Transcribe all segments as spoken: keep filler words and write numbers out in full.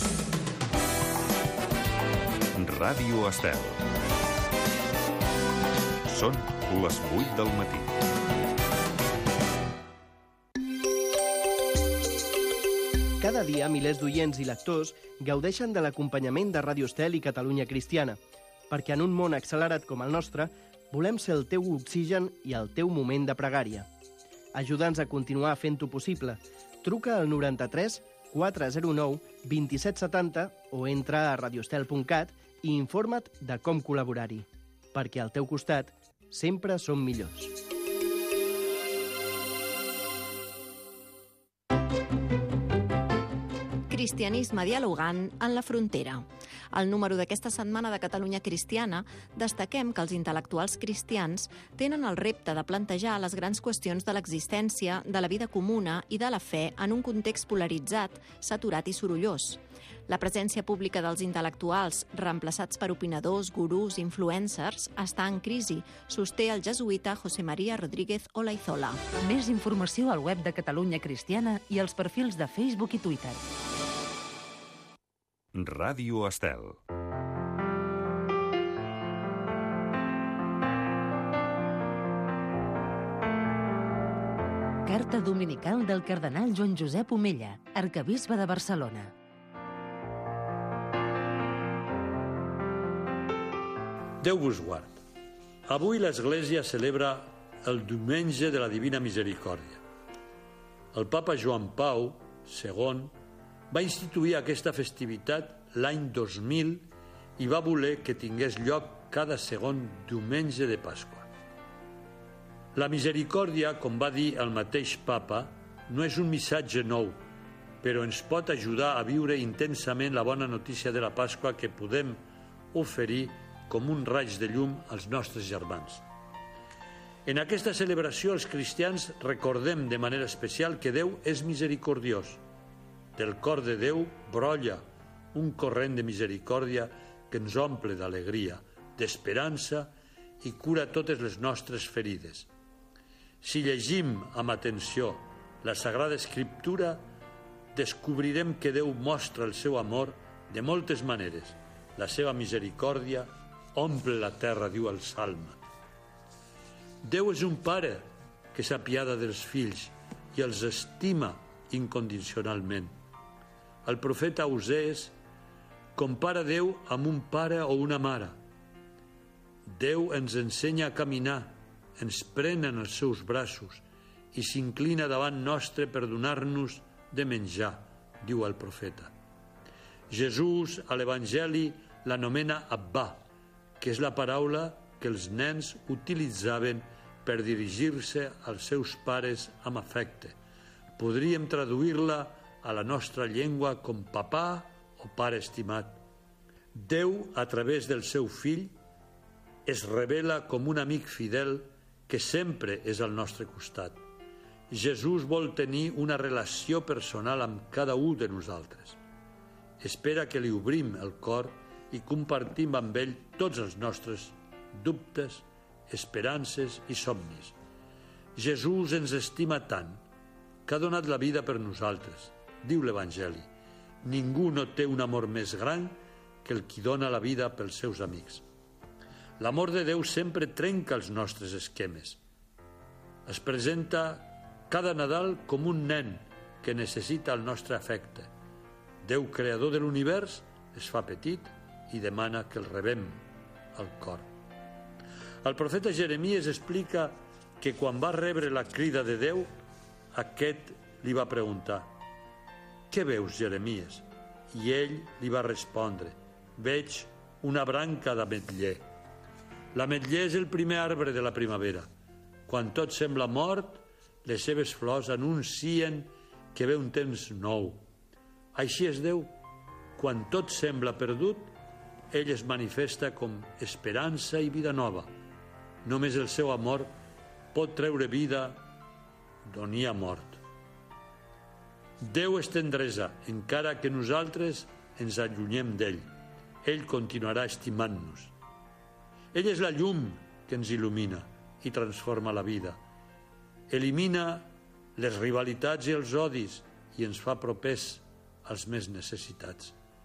Ràdio Estel. Són les vuit del matí. Cada dia, milers d'oients i lectors gaudeixen de l'acompanyament de Ràdio Estel i Catalunya Cristiana, perquè en un món accelerat com el nostre, volem ser el teu oxigen i el teu moment de pregària. Ajuda'ns a continuar fent-ho possible. Truca al noranta-tres quatre zero nou vint set setanta o entra a radiostel punt cat i informa't de com col·laborar-hi, perquè al teu costat sempre som millors. Cristianisme dialogant en la frontera. Al número d'aquesta setmana de Catalunya Cristiana destaquem que els intel·lectuals cristians tenen el repte de plantejar les grans qüestions de l'existència, de la vida comuna i de la fe en un context polaritzat, saturat i sorollós. La presència pública dels intel·lectuals, reemplaçats per opinadors, gurús, influencers, està en crisi, sosté el jesuïta José María Rodríguez Olaizola. Més informació al web de Catalunya Cristiana i als perfils de Facebook i Twitter. Ràdio Estel. Carta dominical del cardenal Joan Josep Omella, arquebisbe de Barcelona. Déu vos guard. Avui l'Església celebra el Diumenge de la Divina Misericòrdia. El papa Joan Pau segon va instituir aquesta festivitat l'any dos mil i va voler que tingués lloc cada segon diumenge de Pasqua. La misericòrdia, com va dir el mateix papa, no és un missatge nou, però ens pot ajudar a viure intensament la bona notícia de la Pasqua que podem oferir com un raig de llum als nostres germans. En aquesta celebració els cristians recordem de manera especial que Déu és misericordiós. Del cor de Déu brolla un corrent de misericòrdia que ens omple d'alegria, d'esperança i cura totes les nostres ferides. Si llegim amb atenció la Sagrada Escriptura, descobrirem que Déu mostra el seu amor de moltes maneres. La seva misericòrdia omple la terra, diu el Salme. Déu és un pare que s'apiada dels fills i els estima incondicionalment. El profeta Osés compara Déu amb un pare o una mare. Déu ens ensenya a caminar, ens pren en els seus braços i s'inclina davant nostre per donar-nos de menjar, diu el profeta. Jesús, a l'Evangeli, l'anomena Abbà, que és la paraula que els nens utilitzaven per dirigir-se als seus pares amb afecte. Podríem traduir-la a la nostra llengua com papà o pare estimat. Déu, a través del seu fill, es revela com un amic fidel que sempre és al nostre costat. Jesús vol tenir una relació personal amb cada un de nosaltres. Espera que li obrim el cor i compartim amb ell tots els nostres dubtes, esperances i somnis. Jesús ens estima tant que ha donat la vida per nosaltres, diu l'Evangeli. Ningú no té un amor més gran que el qui dona la vida pels seus amics. L'amor de Déu sempre trenca els nostres esquemes. Es presenta cada Nadal com un nen que necessita el nostre afecte. Déu, creador de l'univers, es fa petit i demana que el rebem al cor. El profeta Jeremies explica que quan va rebre la crida de Déu, aquest li va preguntar: «Què veus, Jeremies?» I ell li va respondre: «Veig una branca d'ametller». L'ametller és el primer arbre de la primavera. Quan tot sembla mort, les seves flors anuncien que ve un temps nou. Així és Déu. Quan tot sembla perdut, ell es manifesta com esperança i vida nova. Només el seu amor pot treure vida d'on hi ha mort. Déu és tendresa, encara que nosaltres ens allunyem d'ell. Ell continuarà estimant-nos. Ell és la llum que ens il·lumina i transforma la vida. Elimina les rivalitats i els odis i ens fa propers als més necessitats.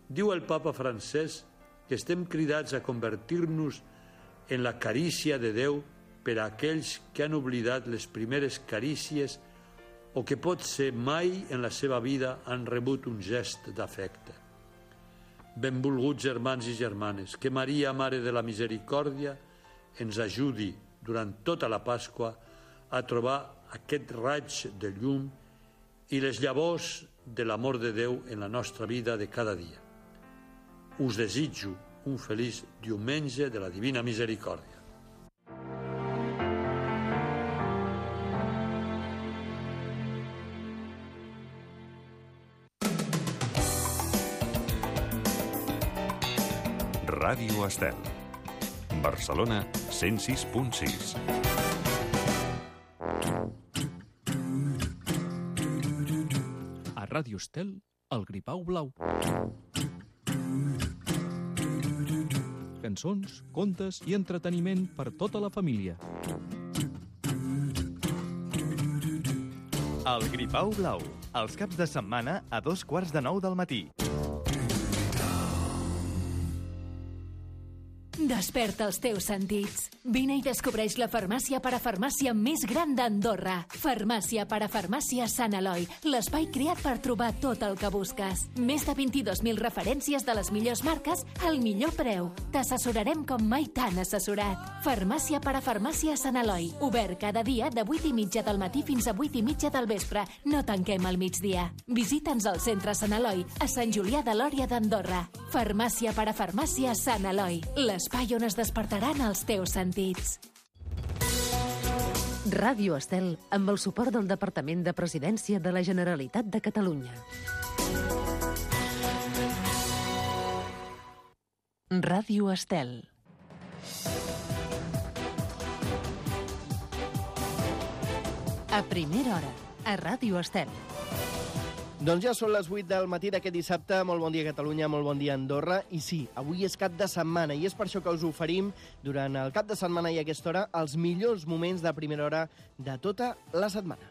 Diu el papa Francesc que estem cridats a convertir-nos en la carícia de Déu per a aquells que han oblidat les primeres carícies o que potser mai en la seva vida han rebut un gest d'afecte. Benvolguts germans i germanes, que Maria, Mare de la Misericòrdia, ens ajudi durant tota la Pasqua a trobar aquest raig de llum i les llavors de l'amor de Déu en la nostra vida de cada dia. Us desitjo un feliç diumenge de la Divina Misericòrdia. Ràdio Estel. Barcelona, cent sis punt sis. A Ràdio Estel, el Gripau Blau. Cançons, contes i entreteniment per tota la família. El Gripau Blau, els caps de setmana a dos quarts de nou del matí. Desperta els teus sentits. Vine i descobreix la farmàcia parafarmàcia més gran d'Andorra. Farmàcia parafarmàcia Sant Eloi, l'espai creat per trobar tot el que busques. Més de vint-i-dos mil referències de les millors marques al millor preu. T'assessorarem com mai t'han assessorat. Farmàcia parafarmàcia Sant Eloi, obert cada dia de vuit i mitja del matí fins a vuit i mitja del vespre. No tanquem al migdia. Visita'ns al centre Sant Eloi, a Sant Julià de Lòria d'Andorra. Farmàcia parafarmàcia Sant Eloi, l'espai on es despertaran els teus sentits. Ràdio Estel, amb el suport del Departament de Presidència de la Generalitat de Catalunya. Ràdio Estel. A primera hora, a Ràdio Estel. Doncs ja són les vuit del matí d'aquest dissabte. Molt bon dia, Catalunya, molt bon dia, Andorra. I sí, avui és cap de setmana i és per això que us oferim, durant el cap de setmana i a aquesta hora, els millors moments de primera hora de tota la setmana.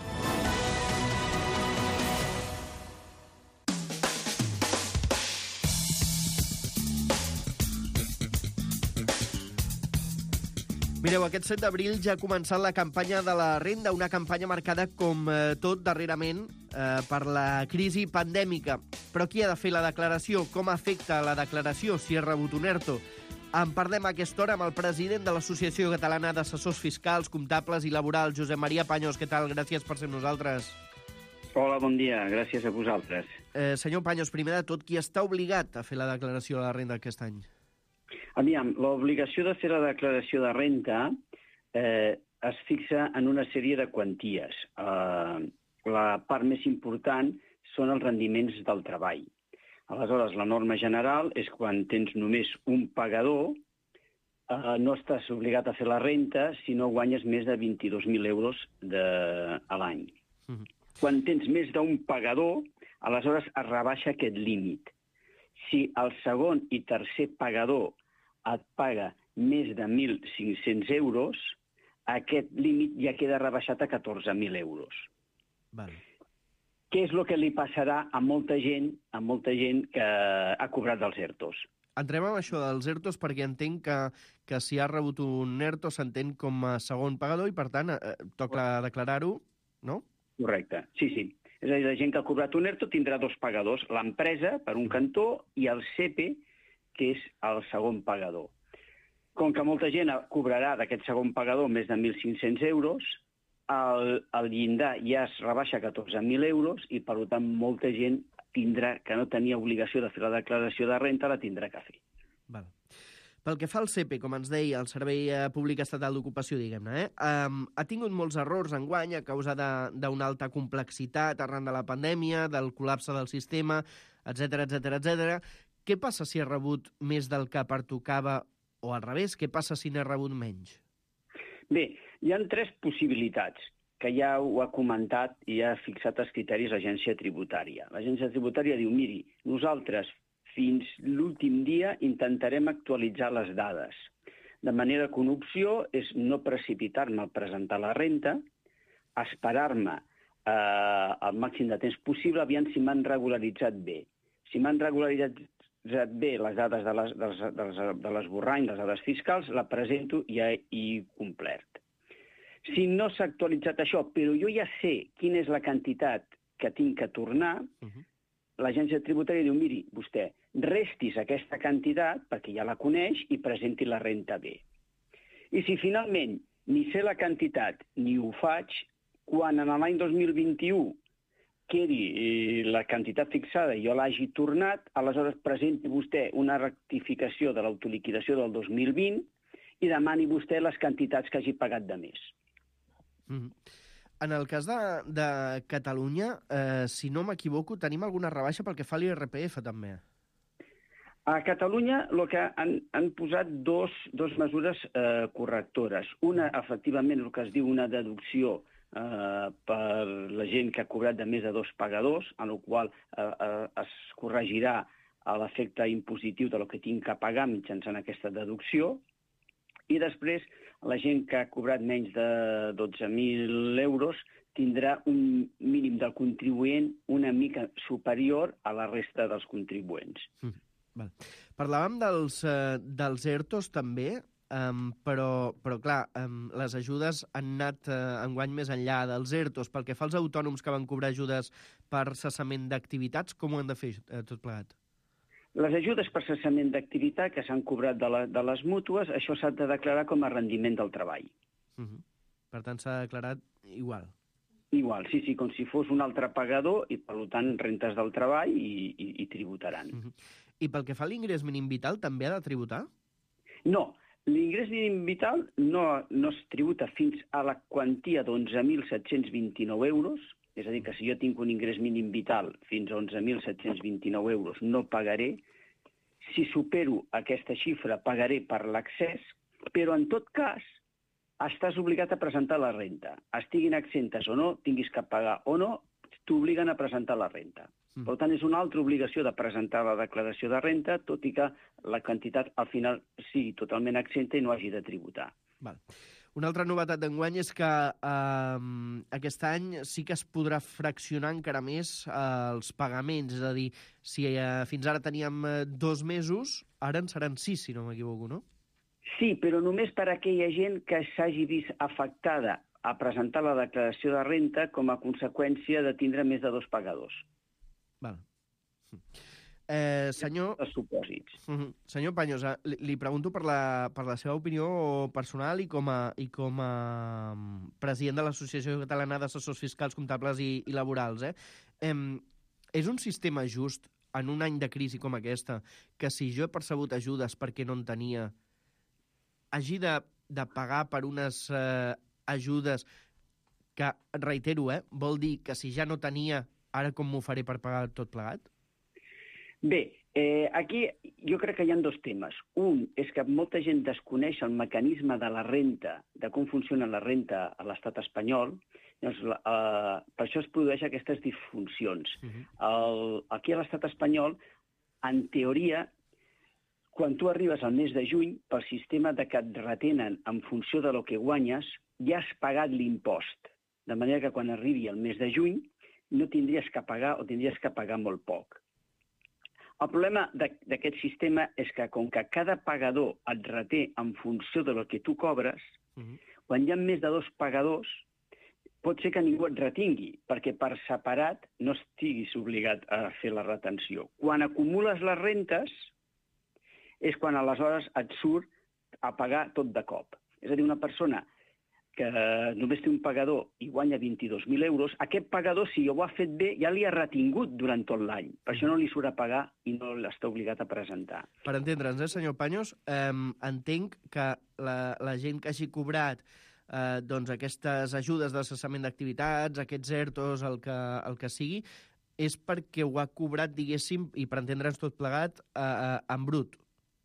Mireu, aquest set d'abril ja ha començat la campanya de la renda, una campanya marcada com eh, tot darrerament eh, per la crisi pandèmica. Però qui ha de fer la declaració? Com afecta la declaració si has rebut un ERTO? En parlem a aquesta hora amb el president de l'Associació Catalana d'Assessors Fiscals, Comptables i Laborals, Josep Maria Paños. Què tal? Gràcies per ser amb nosaltres. Hola, bon dia. Gràcies a vosaltres. Eh, senyor Paños, primer de tot, qui està obligat a fer la declaració de la renda aquest any? Aviam, l'obligació de fer la declaració de renta eh, es fixa en una sèrie de quanties. Eh, la part més important són els rendiments del treball. Aleshores, la norma general és quan tens només un pagador, eh, no estàs obligat a fer la renta si no guanyes més de vint-i-dos mil euros de, a l'any. Mm-hmm. Quan tens més d'un pagador, aleshores es rebaixa aquest límit. Si el segon i tercer pagador et paga més de mil cinc-cents euros, aquest límit ja queda rebaixat a catorze mil euros. Vale. Què és el que li passarà a molta gent, a molta gent que ha cobrat dels ERTOs? Entrem amb això dels ERTOs perquè entenc que, que si ha rebut un ERTO s'entén com a segon pagador i, per tant, eh, toca declarar-ho, no? Correcte, sí, sí. És a dir, la gent que ha cobrat un ERTO tindrà dos pagadors, l'empresa, per un cantó, i el C E P E, que és el segon pagador. Com que molta gent cobrarà d'aquest segon pagador més de mil cinc-cents euros, el, el llindar ja es rebaixa a catorze mil euros i, per tant, molta gent tindrà, que no tenia obligació de fer la declaració de renta, la tindrà que fer. Val. Pel que fa al C E P E, com ens deia, el Servei Públic Estatal d'Ocupació, diguem-ne, eh? um, ha tingut molts errors enguany a causa d'una alta complexitat arran de la pandèmia, del col·lapse del sistema, etcètera, etcètera, etcètera. Què passa si ha rebut més del que pertocava o al revés? Què passa si n'ha rebut menys? Bé, hi ha tres possibilitats que ja ho ha comentat i ha fixat els criteris l'agència tributària. L'agència tributària diu, miri, nosaltres fins l'últim dia intentarem actualitzar les dades. De manera que una opció és no precipitar-me a presentar la renta, esperar-me eh, el màxim de temps possible, aviam si m'han regularitzat bé. si m'han regularitzat bé les dades de les, de les, de les, de l'esborrany, les dades fiscals, la presento i ja he complert. Si no s'ha actualitzat això, però jo ja sé quina és la quantitat que tinc que tornar, uh-huh. l'agència tributària diu, miri, vostè, restis aquesta quantitat, perquè ja la coneix, i presenti la renta bé. I si finalment ni sé la quantitat ni ho faig, quan en l'any dos mil vint-i-u quedi la quantitat fixada i jo l'hagi tornat, aleshores presenti vostè una rectificació de l'autoliquidació del dos mil vint i demani vostè les quantitats que hagi pagat de més. Mm. En el cas de, de Catalunya, eh, si no m'equivoco, tenim alguna rebaixa pel que fa a l'I R P F, també. A Catalunya el que han, han posat dos, dos mesures eh, correctores. Una, efectivament, el que es diu una deducció eh, per la gent que ha cobrat de més de dos pagadors, en el qual eh, eh, es corregirà a l'efecte impositiu de lo que tinc que pagar mitjançant aquesta deducció. I després, la gent que ha cobrat menys de dotze mil euros tindrà un mínim del contribuent una mica superior a la resta dels contribuents. Mm. Val. Parlàvem dels, eh, dels ERTOs també, um, però, però clar, um, les ajudes han anat uh, enguany més enllà dels ERTOs. Pel que fa als autònoms que van cobrar ajudes per cessament d'activitats, com ho han de fer eh, tot plegat? Les ajudes per cessament d'activitat que s'han cobrat de, la, de les mútues, això s'ha de declarar com a rendiment del treball. Uh-huh. Per tant, s'ha declarat igual. Igual, sí, sí, com si fos un altre pagador i, per tant, rentes del treball i, i, i tributaran. Uh-huh. I pel que fa a l'ingrés mínim vital, també ha de tributar? No, l'ingrés mínim vital no, no es tributa fins a la quantia d'onze mil set-cents vint-i-nou euros, és a dir, que si jo tinc un ingrés mínim vital fins a onze mil set-cents vint-i-nou euros no pagaré. Si supero aquesta xifra pagaré per l'excés, però en tot cas estàs obligat a presentar la renta. Estiguin exemptes o no, tinguis que pagar o no, t'obliguen a presentar la renta. Mm. Per tant, és una altra obligació de presentar la declaració de renta, tot i que la quantitat al final sigui totalment exempta i no hagi de tributar. Val. Una altra novetat d'enguany és que eh, aquest any sí que es podrà fraccionar encara més eh, els pagaments. És a dir, si eh, fins ara teníem eh, dos mesos, ara en seran sis, si no m'equivoco, no? Sí, però només per a aquella gent que s'hagi vist afectada a presentar la declaració de renta com a conseqüència de tindre més de dos pagadors. Val. Eh, senyor... Els supòsits. Uh-huh. Senyor Paños, li, li pregunto per la, per la seva opinió personal i com a, i com a president de l'Associació Catalana d'Assessors Fiscals, Comptables i, i Laborals. Eh? Eh, és un sistema just en un any de crisi com aquesta que si jo he percebut ajudes perquè no en tenia, hagi de, de pagar per unes eh, ajudes que, reitero, eh, vol dir que si ja no tenia, ara com m'ho faré per pagar tot plegat? Bé, eh, aquí jo crec que hi ha dos temes. Un és que molta gent desconeix el mecanisme de la renta, de com funciona la renta a l'estat espanyol. Llavors, eh, per això es produeixen aquestes disfuncions. Uh-huh. El, aquí a l'estat espanyol, en teoria, quan tu arribes al mes de juny, pel sistema de que et retenen en funció de lo que guanyes, ja has pagat l'impost. De manera que quan arribi el mes de juny no tindries que pagar o tindries que pagar molt poc. El problema d'aquest sistema és que, com que cada pagador et reté en funció de lo que tu cobres, uh-huh. quan hi ha més de dos pagadors, pot ser que ningú et retingui, perquè per separat no estiguis obligat a fer la retenció. Quan acumules les rentes, és quan aleshores et surt a pagar tot de cop. És a dir, una persona que només té un pagador i guanya vint-i-dos mil euros, aquest pagador, si ho ha fet bé, ja li ha retingut durant tot l'any. Per això no li surt a pagar i no l'està obligat a presentar. Per entendre'ns, eh, senyor Paños, eh, entenc que la, la gent que hagi cobrat eh, doncs aquestes ajudes de cessament d'activitats, aquests ERTOs, el que, el que sigui, és perquè ho ha cobrat, diguéssim, i per entendre'ns tot plegat, eh, eh, en brut.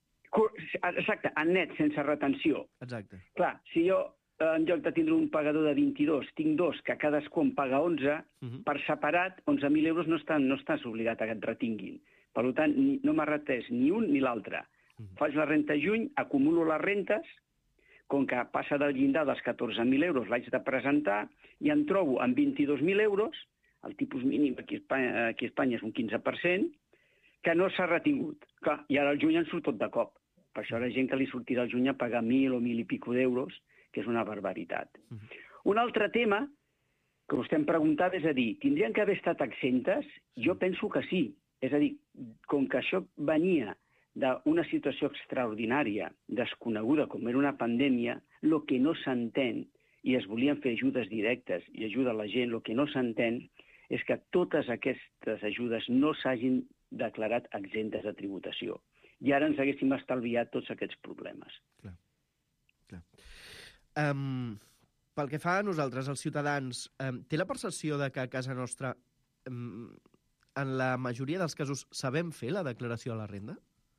Exacte, en net, sense retenció. Exacte. Clar, si jo en lloc de tindre un pagador de vint-i-dos, tinc dos, que cadascú en paga onze, uh-huh. per separat, onze mil euros no, estan, no estàs obligat a que et retinguin. Per tant, ni, no m'ha retès ni un ni l'altre. Uh-huh. Faig la renta a juny, acumulo les rentes, com que passa del llindar dels catorze mil euros, l'haig de presentar, i em trobo amb vint-i-dos mil euros, el tipus mínim aquí a Espanya, aquí a Espanya és un quinze per cent, que no s'ha retingut. Clar, i ara el juny en surt tot de cop. Per això la gent que li sortirà el juny a pagar mil o mil i pico d'euros, que és una barbaritat. Uh-huh. Un altre tema que vostè em preguntava és a dir, tindrien que haver estat exemptes? Jo penso que sí. És a dir, com que això venia d'una situació extraordinària, desconeguda, com era una pandèmia, el que no s'entén, i es volien fer ajudes directes i ajuda a la gent, el que no s'entén és que totes aquestes ajudes no s'hagin declarat exemptes de tributació. I ara ens haguéssim estalviat tots aquests problemes. Clar. Clar. Um, pel que fa a nosaltres, els ciutadans, um, té la percepció de que a casa nostra, um, en la majoria dels casos, sabem fer la declaració de la renda?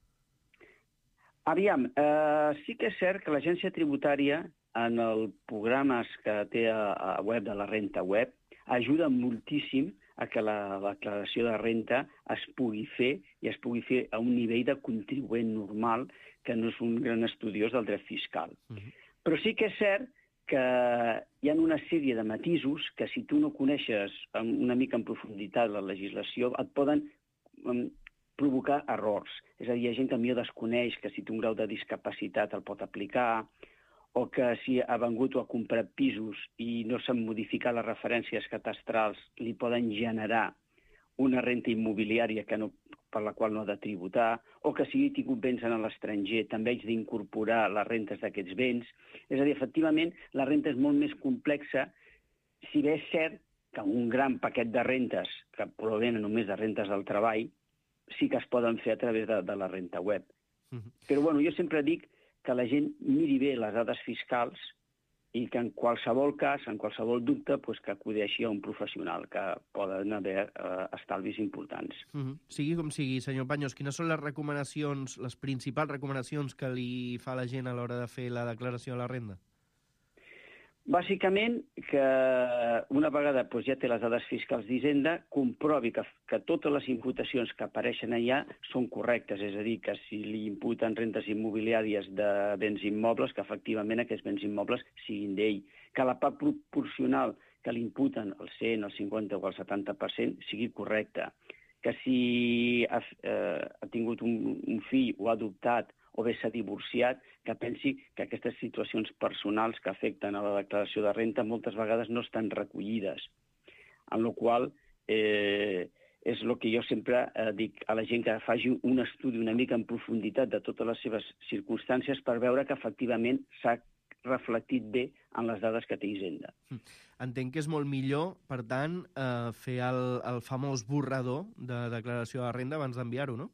Aviam, eh, sí que és cert que l'agència tributària, en els programes que té a, a web de la renta web, ajuda moltíssim a que la declaració de renta es pugui fer i es pugui fer a un nivell de contribuent normal, que no és un gran estudiós del dret fiscal. Uh-huh. Però sí que és cert que hi ha una sèrie de matisos que si tu no coneixes una mica en profunditat la legislació et poden um, provocar errors. És a dir, hi ha gent que millor desconeix que si té un grau de discapacitat el pot aplicar, o que si ha vengut o ha comprat pisos i no s'han modificat les referències catastrals li poden generar una renta immobiliària que no, per la qual no ha de tributar, o que si he tingut béns en l'estranger també haig d'incorporar les rentes d'aquests béns. És a dir, efectivament, la renta és molt més complexa, si bé és cert que un gran paquet de rentes, que provenen només de rentes del treball, sí que es poden fer a través de, de la renta web. Uh-huh. Però bueno, jo sempre dic que la gent miri bé les dades fiscals i que en qualsevol cas, en qualsevol dubte, pues, que acudeixi a un professional, que poden haver eh, estalvis importants. Uh-huh. Sigui com sigui, senyor Paños, quines són les recomanacions, les principals recomanacions que li fa la gent a l'hora de fer la declaració de la renda? Bàsicament, que una vegada doncs, ja té les dades fiscals d'Hisenda, comprovi que, que totes les imputacions que apareixen allà són correctes, és a dir, que si li imputen rentes immobiliàries de béns immobles, que efectivament aquests béns immobles siguin d'ell, que la part proporcional que li imputen el cent, el cinquanta o el setanta per cent sigui correcta, que si ha, eh, ha tingut un, un fill o ha adoptat o bé s'ha divorciat, que pensi que aquestes situacions personals que afecten a la declaració de renta moltes vegades no estan recollides. En la qual eh, és el que jo sempre eh, dic a la gent, que faci un estudi una mica en profunditat de totes les seves circumstàncies per veure que efectivament s'ha reflectit bé en les dades que té Hisenda. Entenc que és molt millor, per tant, eh, fer el, el famós borrador de declaració de renda abans d'enviar-ho, no?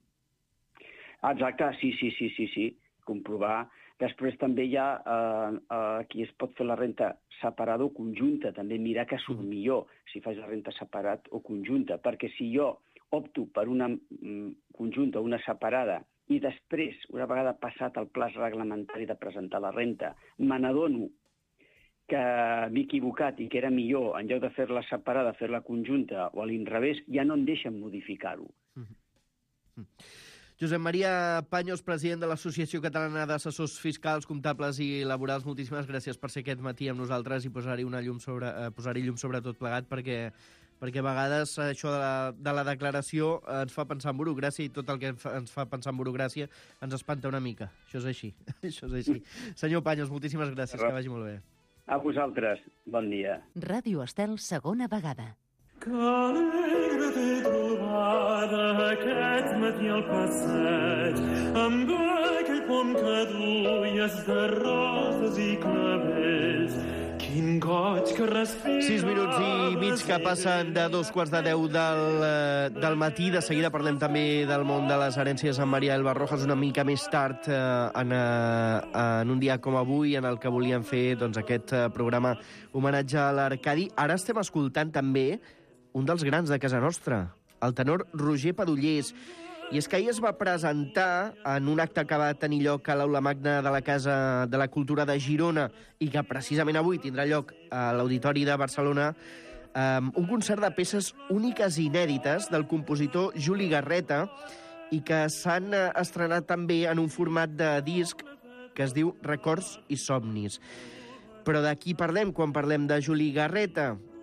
Exacte, sí, sí, sí, sí, sí, comprovar. Després també hi ha eh, eh, qui es pot fer la renta separada o conjunta, també mirar que surt millor si fas la renta separat o conjunta, perquè si jo opto per una mm, conjunta o una separada i després, una vegada passat el plaç reglamentari de presentar la renta, me n'adono que m'he equivocat i que era millor, en lloc de fer-la separada, fer-la conjunta o a l'inrevés, ja no em deixen modificar-ho. Mm-hmm. Josep Maria Paños, president de l'Associació Catalana d'Assessors Fiscals, Comptables i Laborals, moltíssimes gràcies per ser aquest matí amb nosaltres i posar-hi una llum sobre, eh, posar-hi llum sobre tot plegat, perquè, perquè a vegades això de la, de la declaració ens fa pensar en burocràcia i tot el que ens fa pensar en burocràcia ens espanta una mica. Això és així. Això és així. Senyor Paños, moltíssimes gràcies, que vagi molt bé. A vosaltres, bon dia. Ràdio Estel, segona vegada. Que alegre t'he trobada aquest matí al passeig, amb aquell pom que duies de roses i clavells. Quin goig que respira... Sis minuts i mig que passen de dos quarts de deu del, del matí. De seguida parlem també del món de les herències amb Maria Elba Rojas una mica més tard eh, en, eh, en un dia com avui, en el que volíem fer doncs, aquest eh, programa homenatge a l'Arcadi. Ara estem escoltant també un dels grans de casa nostra, el tenor Roger Padullés. I és que ahir es va presentar en un acte que va tenir lloc a l'Aula Magna de la Casa de la Cultura de Girona i que precisament avui tindrà lloc a l'Auditori de Barcelona, um, un concert de peces úniques i inèdites del compositor Juli Garreta i que s'han estrenat també en un format de disc que es diu Records i somnis. Però de qui parlem quan parlem de Juli Garreta?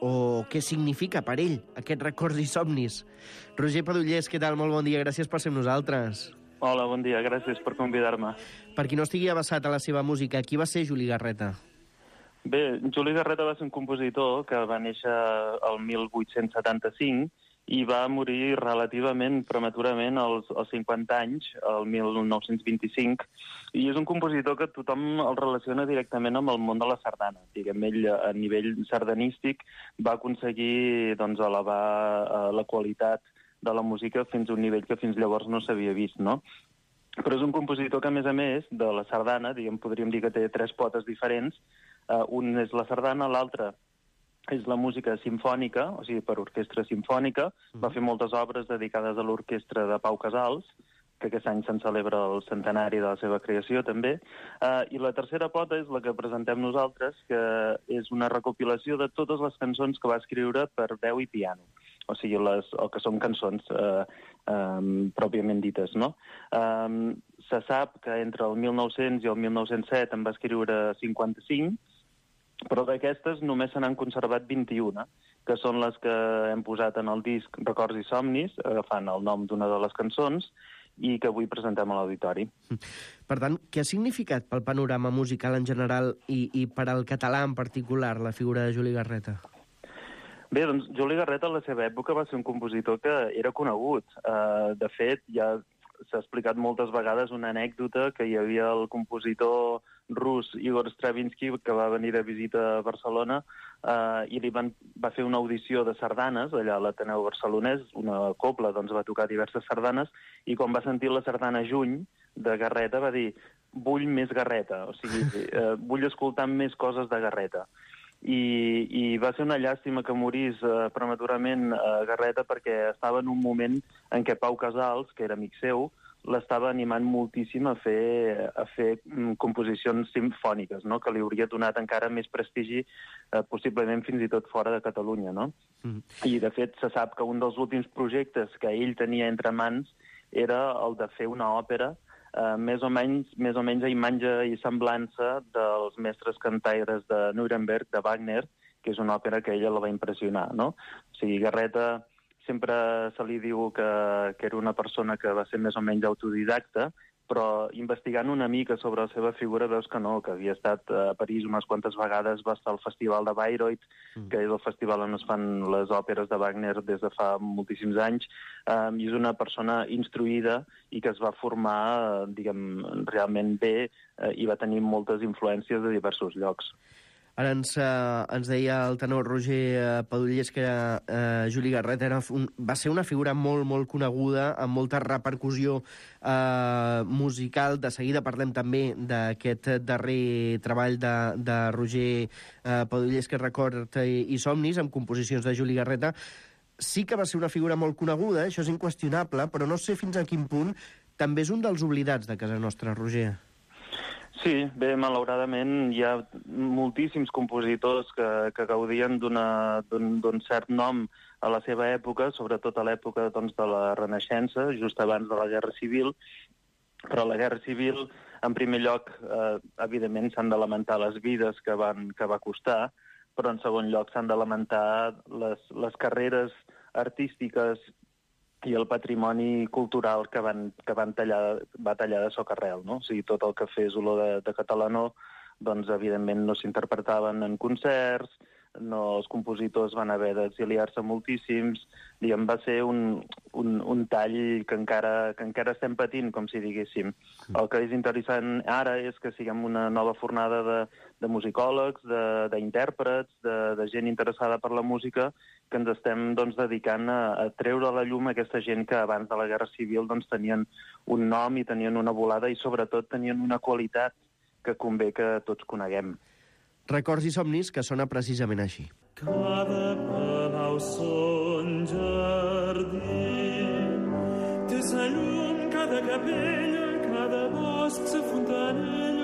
o què significa per ell aquest records i somnis. Roger Padullés, què tal? Molt bon dia, gràcies per ser amb nosaltres. Hola, bon dia, gràcies per convidar-me. Per qui no estigui avesat a la seva música, qui va ser Juli Garreta? Bé, Juli Garreta va ser un compositor que va néixer el mil vuit-cents setanta-cinc i va morir relativament prematurament als, als cinquanta anys, el mil nou-cents vint-i-cinc, i és un compositor que tothom el relaciona directament amb el món de la sardana. Diguem, ell, a nivell sardanístic, va aconseguir doncs, elevar uh, la qualitat de la música fins a un nivell que fins llavors no s'havia vist, no? Però és un compositor que, a més a més, de la sardana, diguem, podríem dir que té tres potes diferents. Uh, un és la sardana, l'altre és la música simfònica, o sigui, per orquestra simfònica. Mm. Va fer moltes obres dedicades a l'orquestra de Pau Casals, que aquest any se'n celebra el centenari de la seva creació, també. Uh, I la tercera pota és la que presentem nosaltres, que és una recopilació de totes les cançons que va escriure per veu i piano. O sigui, les, el que són cançons uh, um, pròpiament dites, no? Um, se sap que entre el mil nou-cents i el mil nou-cents set en va escriure cinquanta-cinc, però d'aquestes només se n'han conservat vint-i-una, que són les que hem posat en el disc Records i somnis, agafant el nom d'una de les cançons, i que avui presentem a l'auditori. Per tant, què ha significat pel panorama musical en general i, i per al català en particular la figura de Juli Garreta? Bé, doncs, Juli Garreta a la seva època va ser un compositor que era conegut. Uh, de fet, ja s'ha explicat moltes vegades una anècdota que hi havia el compositor rus Igor Stravinsky, que va venir de visita a Barcelona uh, i li van, va fer una audició de sardanes allà a l'Ateneu barcelonès, una cobla, doncs va tocar diverses sardanes, i quan va sentir la sardana Juny de Garreta va dir: vull més Garreta, o sigui, uh, vull escoltar més coses de Garreta. I, i va ser una llàstima que morís uh, prematurament uh, Garreta, perquè estava en un moment en què Pau Casals, que era amic seu, l'estava animant moltíssim a fer, a fer um, composicions simfòniques, no? Que li hauria donat encara més prestigi, uh, possiblement fins i tot fora de Catalunya, no? Mm. I, de fet, se sap que un dels últims projectes que ell tenia entre mans era el de fer una òpera Uh, més o menys, més o menys a imatge i semblança dels mestres cantaires de Nuremberg, de Wagner, que és una òpera que ella la va impressionar, no? O sigui, Garreta sempre se li diu que, que era una persona que va ser més o menys autodidacta, però investigant una mica sobre la seva figura veus que no, que havia estat a París unes quantes vegades, va estar al Festival de Bayreuth, mm. que és el festival on es fan les òperes de Wagner des de fa moltíssims anys, um, i és una persona instruïda i que es va formar, diguem, realment bé, uh, i va tenir moltes influències de diversos llocs. Ara ens, uh, ens deia el tenor Roger uh, Padullés que uh, Juli Garreta era un, va ser una figura molt, molt coneguda, amb molta repercussió uh, musical. De seguida parlem també d'aquest darrer treball de, de Roger uh, Padullés, que és Records i, i somnis, amb composicions de Juli Garreta. Sí que va ser una figura molt coneguda, això és inqüestionable, però no sé fins a quin punt també és un dels oblidats de casa nostra, Roger. Sí, bé, malauradament hi ha moltíssims compositors que, que gaudien d'un cert nom a la seva època, sobretot a l'època doncs, de la Renaixença, just abans de la Guerra Civil, però la Guerra Civil, en primer lloc, eh, evidentment s'han de lamentar les vides que, van, que va costar, però en segon lloc s'han de lamentar les, les carreres artístiques i el patrimoni cultural que van, que van tallar, va tallar de soca arrel, no? O sigui, tot el que fes olor de, de catalanó, doncs, evidentment, no s'interpretaven en concerts, no, els compositors van haver d'exiliar-se moltíssims, diguem, va ser un, un, un tall que encara, que encara estem patint, com si diguéssim. El que és interessant ara és que siguem una nova fornada de, de musicòlegs, d'intèrprets, de, de, de gent interessada per la música, que ens estem doncs, dedicant a, a treure a la llum aquesta gent que abans de la Guerra Civil doncs, tenien un nom i tenien una volada i sobretot tenien una qualitat que convé que tots coneguem. Records i somnis, que sona precisament així. Cada palau son jardí, té sa llum, cada capella, cada bosc, sa fontanella.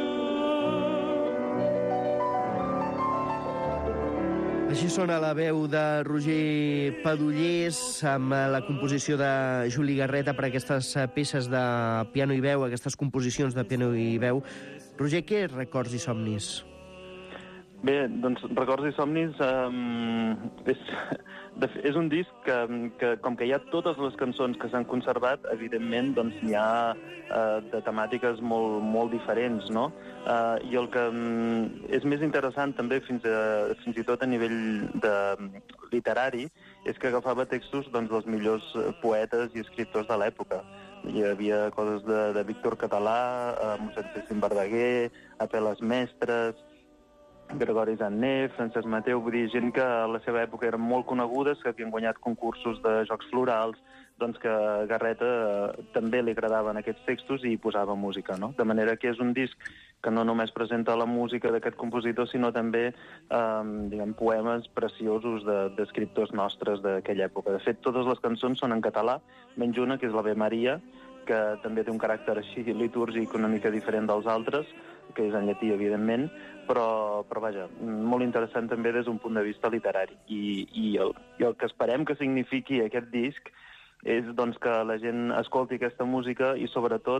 Així sona la veu de Roger Padullés amb la composició de Juli Garreta per aquestes peces de piano i veu, aquestes composicions de piano i veu. Roger, què és Records i somnis? Bé, doncs Records i somnis um, és, de, és un disc que, que, com que hi ha totes les cançons que s'han conservat, evidentment doncs, hi ha uh, de temàtiques molt, molt diferents, no? Uh, I el que um, és més interessant també, fins, a, fins i tot a nivell de, literari, és que agafava textos doncs, dels millors poetes i escriptors de l'època. Hi havia coses de, de Víctor Català, uh, mossèn Cecín Verdaguer, Apel·les Mestres, Gregori Zanné, Francesc Mateu, vull dir, gent que a la seva època eren molt conegudes, que havien guanyat concursos de jocs florals, doncs que a Garreta eh, també li agradaven aquests textos i hi posava música, no? De manera que és un disc que no només presenta la música d'aquest compositor, sinó també, eh, diguem, poemes preciosos d'escriptors de, nostres d'aquella època. De fet, totes les cançons són en català, menys una, que és l'Ave Maria, que també té un caràcter així litúrgic una mica diferent dels altres, que és en llatí, evidentment, però, però vaja, molt interessant també des d'un punt de vista literari. I, i, el, i el que esperem que signifiqui aquest disc és doncs, que la gent escolti aquesta música i, sobretot,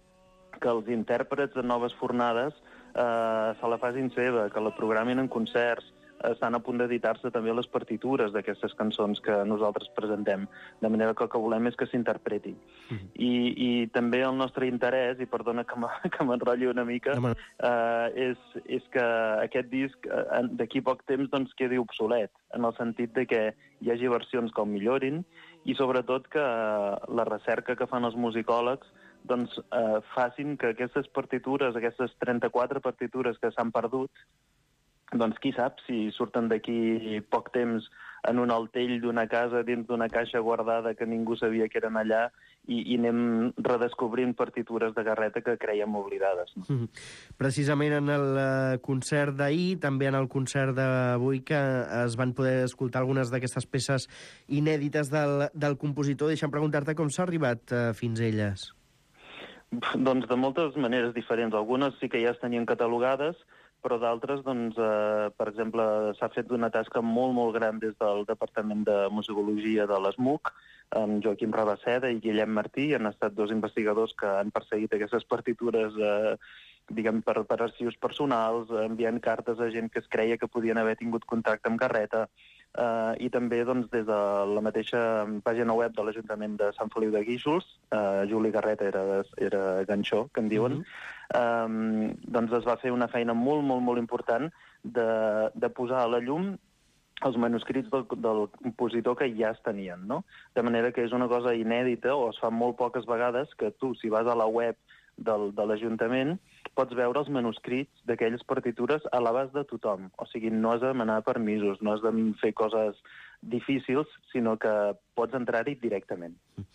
que els intèrprets de noves fornades eh, se la facin seva, que la programin en concerts. Estan a punt d'editar-se també les partitures d'aquestes cançons que nosaltres presentem, de manera que el que volem és que s'interpreti. Mm-hmm. I, I també el nostre interès, i perdona que m'enrotlli una mica, no, eh, és, és que aquest disc eh, d'aquí poc temps doncs, quedi obsolet, en el sentit de que hi hagi versions que el millorin i sobretot que la recerca que fan els musicòlegs doncs, eh, facin que aquestes partitures, aquestes trenta-quatre partitures que s'han perdut, doncs qui sap si surten d'aquí poc temps en un altell d'una casa dins d'una caixa guardada que ningú sabia que eren allà i, i anem redescobrint partitures de Garreta que creiem oblidades. No? Mm-hmm. Precisament en el concert d'ahir, també en el concert d'avui, que es van poder escoltar algunes d'aquestes peces inèdites del, del compositor. Deixa'm preguntar-te com s'ha arribat eh, fins a elles. Doncs de moltes maneres diferents. Algunes sí que ja es tenien catalogades, però d'altres, doncs, eh, per exemple, s'ha fet una tasca molt, molt gran des del Departament de Musicologia de l'ESMUC, amb Joaquim Rabaseda i Guillem Martí. Han estat dos investigadors que han perseguit aquestes partitures eh, diguem, per, per arxius personals, enviant cartes a gent que es creia que podien haver tingut contacte amb Garreta, Uh, i també doncs, des de la mateixa pàgina web de l'Ajuntament de Sant Feliu de Guíxols, uh, Juli Garreta era, era ganxó, que en diuen, mm-hmm. um, doncs es va fer una feina molt, molt, molt important de, de posar a la llum els manuscrits del, del compositor que ja es tenien, no? De manera que és una cosa inèdita, o es fa molt poques vegades, que tu, si vas a la web del, de l'Ajuntament, pots veure els manuscrits d'aquelles partitures a l'abast de tothom. O sigui, no has de demanar permisos, no has de fer coses difícils, sinó que pots entrar-hi directament.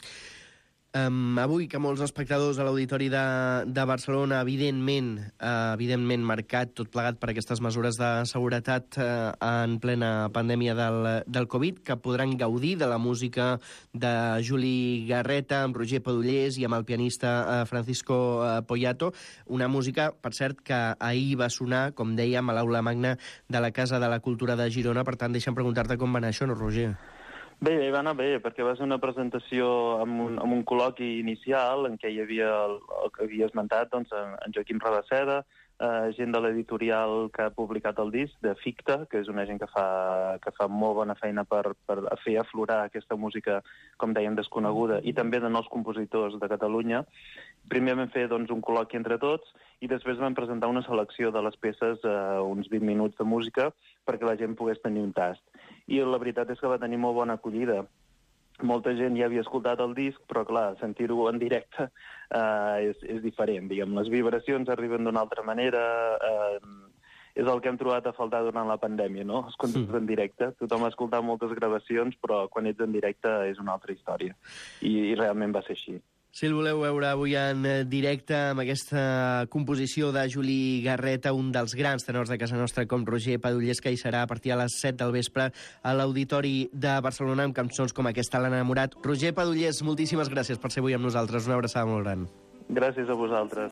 Um, avui, que molts espectadors a l'Auditori de, de Barcelona, evidentment, uh, evidentment marcat tot plegat per aquestes mesures de seguretat uh, en plena pandèmia del, del Covid, que podran gaudir de la música de Juli Garreta, amb Roger Padullés i amb el pianista uh, Francisco uh, Poyato, una música, per cert, que ahir va sonar, com dèiem, a l'Aula Magna de la Casa de la Cultura de Girona. Per tant, deixa'm preguntar-te com va anar això, no, Roger? Bé, va anar bé, perquè va ser una presentació amb un, amb un col·loqui inicial en què hi havia el, el que havia esmentat, doncs, en Joaquim Rabaseda, eh, gent de l'editorial que ha publicat el disc, de Ficta, que és una gent que fa, que fa molt bona feina per, per fer aflorar aquesta música, com dèiem, desconeguda, i també de nous compositors de Catalunya. Primer vam fer doncs, un col·loqui entre tots i després vam presentar una selecció de les peces, eh, uns vint minuts de música, perquè la gent pogués tenir un tast. I la veritat és que va tenir molt bona acollida. Molta gent ja havia escoltat el disc, però clar, sentir-ho en directe eh, és, és diferent. Diguem, les vibracions arriben d'una altra manera, eh, és el que hem trobat a faltar durant la pandèmia, no? Els concerts en directe. Tothom ha escoltat moltes gravacions, però quan ets en directe és una altra història. I, i realment va ser així. Si el voleu veure avui en directe amb aquesta composició de Juli Garreta, un dels grans tenors de casa nostra com Roger Padullés, que hi serà a partir a les set del vespre a l'Auditori de Barcelona amb cançons com aquesta, L'han enamorat. Roger Padullés, moltíssimes gràcies per ser avui amb nosaltres. Una abraçada molt gran. Gràcies a vosaltres.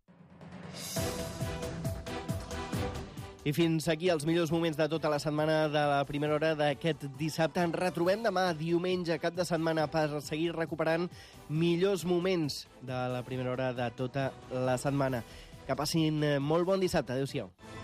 I fins aquí els millors moments de tota la setmana de la primera hora d'aquest dissabte. Ens retrobem demà, diumenge, cap de setmana, per seguir recuperant millors moments de la primera hora de tota la setmana. Que passin molt bon dissabte. Adéu-siau.